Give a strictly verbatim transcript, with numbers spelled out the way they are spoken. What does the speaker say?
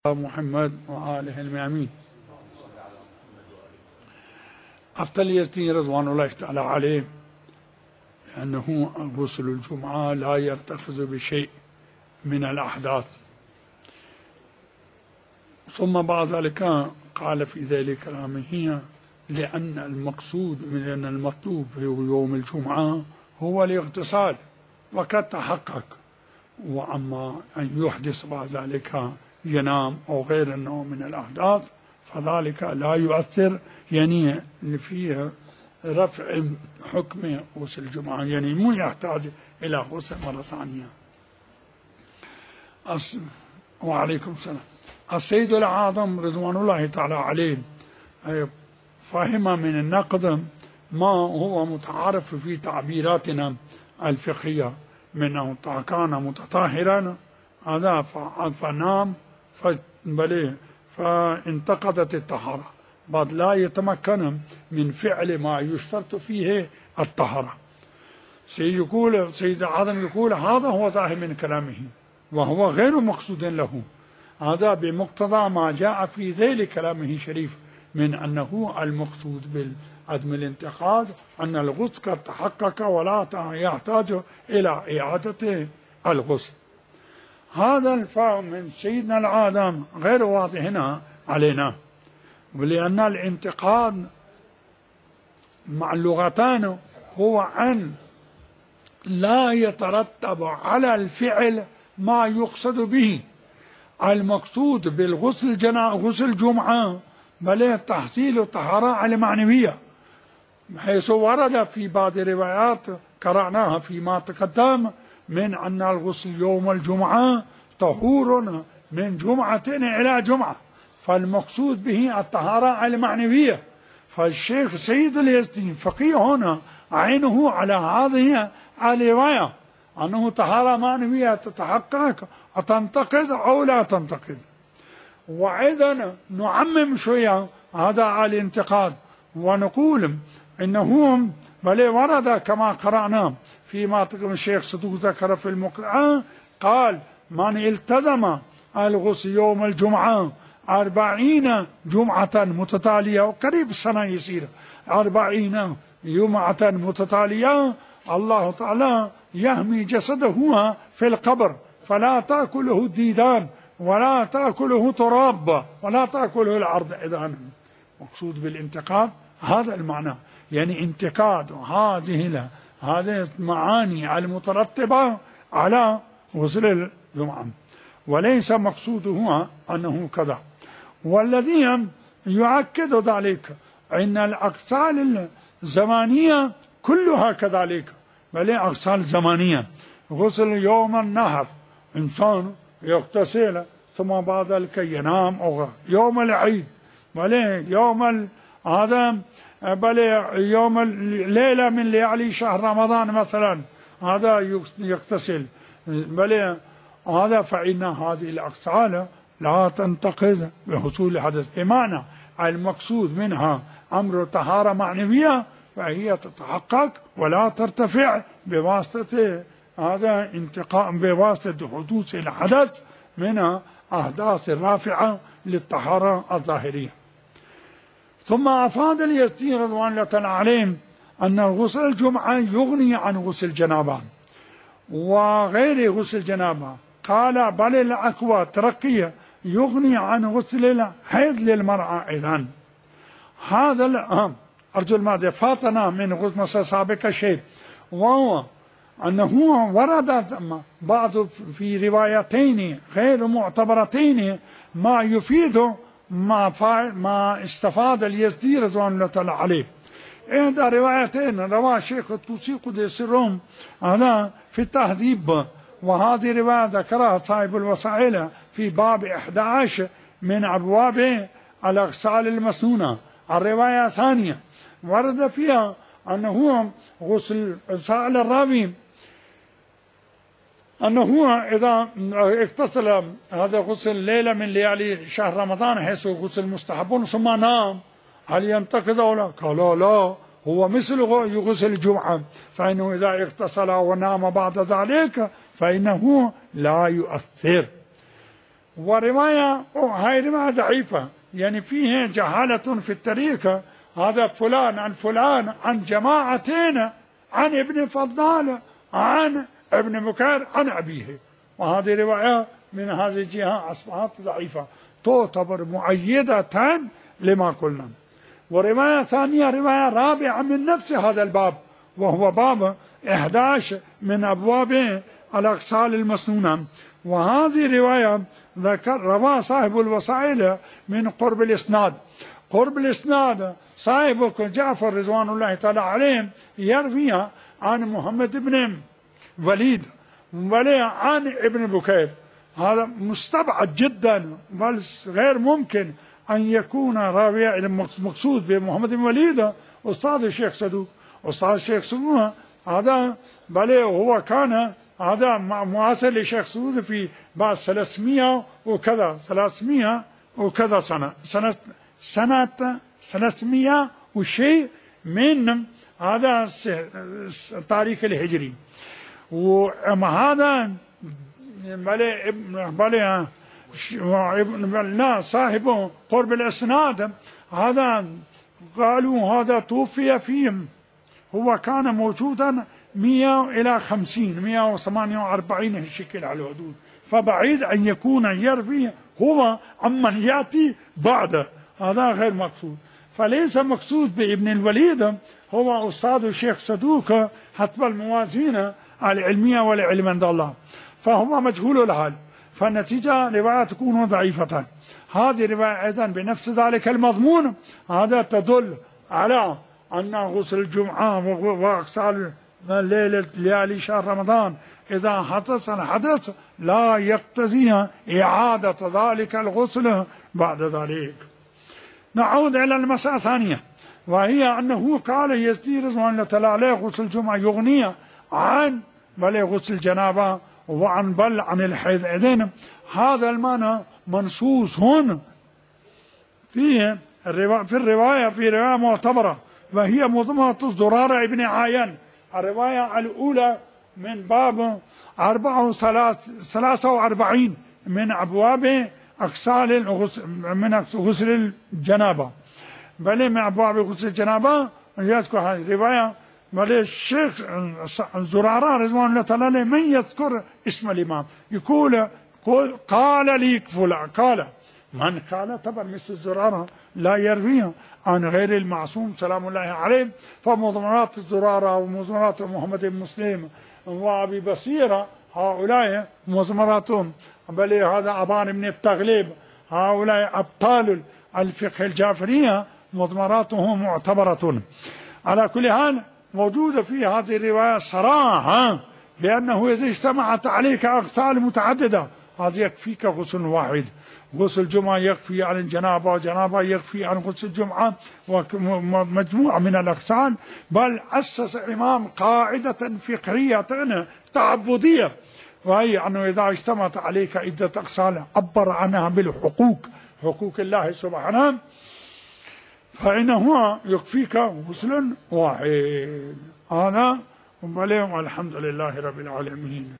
محمد وآله الميامين. أفتى اليزدي رضوان الله تعالى عليه أنه غسل الجمعة لا يرتفض بشيء من الأحداث، ثم بعد ذلك قال في ذلك كلامه لأن المقصود من أن المطلوب في يوم الجمعة هو الاغتسال وقد تحقق، وأما أن يحدث بعد ذلك ينام أو غير النوم من الأحداث فذلك لا يؤثر يعني فيه رفع حكم غسل الجمعة، يعني مو يحتاج إلى غسل مرة ثانية. أص... وعليكم السلام. السيد الأعظم رضوان الله تعالى عليه فهم من النقد ما هو متعارف في تعبيراتنا الفقهية منه كان متطهرا هذا فنام فبليه فانتقدت الطهارة بعد لا يتمكن من فعل ما يشترط فيه الطهارة. سيد يقول سيد الأعظم يقول هذا هو ظاهر من كلامه وهو غير مقصود له، هذا بمقتضى ما جاء في ذيل كلامه الشريف من أنه المقصود بعدم الانتقاد أن الغسل قد تحقق ولا يحتاج إلى إعادة الغسل. هذا الفهم من سيدنا الأعظم غير واضح هنا علينا، ولأن الانتقاد مع اللغتان هو أن لا يترتب على الفعل ما يقصد به. المقصود بالغسل جنا غسل الجمعة بل تحصيل الطهارة المعنوية، حيث ورد في بعض الروايات قرأناها فيما تقدم من أن الغسل يوم الجمعة طهور من جمعة إلى جمعة، فالمقصود به الطهارة المعنوية. فالشيخ سيد اليزدي فقيه هنا عينه على هذه الرواية أنه طهارة معنوية تتحقق أتنتقد أو لا تنتقد. وأيضا نعمم شوية هذا الانتقاد ونقول إنه بل ورد كما قرأنا فيما الشيخ صدوق ذكر في المقرأة قال من التزم الغسل يوم الجمعة أربعين جمعة متتالية وقريب سنة يصير أربعين جمعة متتالية الله تعالى يهمي جسده في القبر فلا تأكله الديدان ولا تأكله تراب ولا تأكله الأرض. إذن مقصود بالانتقاد هذا المعنى، يعني انتقاد هذه هذه المعاني المترتبة على غسل الجمعة، وليس مقصوده أنه كذا. والذي يؤكد ذلك أن الأغسال الزمانية كلها كذلك، بل أغسال زمانية غسل يوم النهر إنسان يغتسل ثم بعد ذلك ينام، أو يوم العيد بل يوم هذا بل يوم الليلة من ليالي شهر رمضان مثلا هذا يغتسل بل هذا، فإن هذه الأغسال لا تنتقد بحصول حدث، بمعنى المقصود منها أمر طهارة معنوية فهي تتحقق ولا ترتفع بواسطة هذا انتقاء بواسطة حدوث الحدث من أحداث الرافعة للطهارة الظاهرية. ثم أفاد اليزدي رضوان الله تعالى عليه أن غسل الجمعة يغني عن غسل الجنابة وغير غسل الجنابة، قال بل الأقوى ترقية يغني عن غسل الحيض للمرأة. إذن هذا الأهم أرجو الماضي فاتنا من غسل سابق شيء، وهو أنه ورد بعض في روايتين غير معتبرتين ما يفيد ما ما استفاد اليزدي رضوان الله تعالى عليه. إحدى روايتين رواه الشيخ الطوسي قدس الروم هذا في التهذيب، وهذه رواية ذكرها صاحب الوسائل في باب إحدى عشر من أبواب الأغسال المسنونة. الرواية الثانية ورد فيها أنه غسل سائل الراوي أنه إذا اغتسل هذا غسل ليلة من ليالي شهر رمضان حيث غسل مستحب ثم نام هل ينتقد أو لا؟ قال لا، هو مثل غسل الجمعة، فإنه إذا اغتسل ونام بعد ذلك فإنه لا يؤثر. ورواية هاي رواية ضعيفة، يعني فيها جهالة في التاريخ، هذا فلان عن فلان عن جماعتين عن ابن فضال عن ابن بكير عن أبيه، وهذه رواية من هذه الجهة أصبحت ضعيفة تعتبر مؤيدة لما قلنا. ورواية ثانية رواية رابعة من نفس هذا الباب، وهو باب إحدى عشر من أبواب الأغسال المسنونة، وهذه رواية ذكر رواه صاحب الوسائل من قرب الإسناد. قرب الإسناد صاحب جعفر رضوان الله تعالى عليه يرويها عن محمد بن وليد عن ابن بكير، هذا مستبعد جدا، بل غير ممكن أن يكون راوي المقصود بمحمد بن وليد أستاذ الشيخ صدوق. أستاذ الشيخ صدوق هذا بل هو كان هذا معاصر للشيخ صدوق في بعد ثلاثمائة وكذا ثلاثمائة وكذا سنة سنة سنة ثلاثمائة وشيء من هذا التاريخ الهجري. وما هذا بل بل لا صاحب قرب الإسناد هذا قالوا هذا توفي فيهم، هو كان موجودا مئة إلى خمسين مئة وثمانية وأربعين الشكل على الحدود، فبعيد أن يكون يروي هو عمن يأتي بعده، هذا غير مقصود. فليس مقصود بابن الوليد هو أستاذ الشيخ صدوق حسب الموازين العلمية والعلم عند الله، فهو مجهول الحال، فالنتيجة رواية تكون ضعيفة. هذه رواية أيضا بنفس ذلك المضمون، هذا تدل على أن غسل الجمعة وأغسال ليلة ليالي شهر رمضان إذا حدث الحدث لا يقتضي إعادة ذلك الغسل بعد ذلك. نعود إلى المسألة الثانية، وهي أنه قال يزدي رضوان الله تعالى عليه غسل الجمعة يغني عن بل غسل الجنابة وعن بل عن الحيض. إذن هذا المعنى منصوص هنا في الرواية في الرواية في رواية معتبرة، وهي مضمرة زرارة ابن عاين. الرواية الأولى من باب أربعة وثلاثة وأربعين من أبواب أغسال الغسل من غسل الجنابة، بل من أبواب غسل الجنابة يذكر هذه الرواية. بل الشيخ زرارة رضوان الله تعالى من يذكر اسم الإمام يقول قال لي فلان، قال من قال طبعا مثل زرارة لا يرويها عن غير المعصوم سلام الله عليه. فمضمرات زرارة ومضمرات محمد بن مسلم وأبي بصيرة هؤلاء مضمراتهم، بل هذا أبان بن التغليب هؤلاء أبطال الفقه الجعفرية مضمراتهم معتبرة. على كل حال موجودة في هذه الرواية صراحة بأنه إذا اجتمعت عليك أغسال متعددة هذا يكفيك غسل واحد، غسل الجمعة يكفي عن الجنابة، جنابة يكفي عن غسل الجمعة، ومجموعة من الأغسال. بل أسس إمام قاعدة فقهية تعبدية، وهي أنه إذا اجتمعت عليك عدة أغسال عبر عنها بالحقوق، حقوق الله سبحانه، فإنه يكفيك غسل واحد. هذا والحمد لله رب العالمين.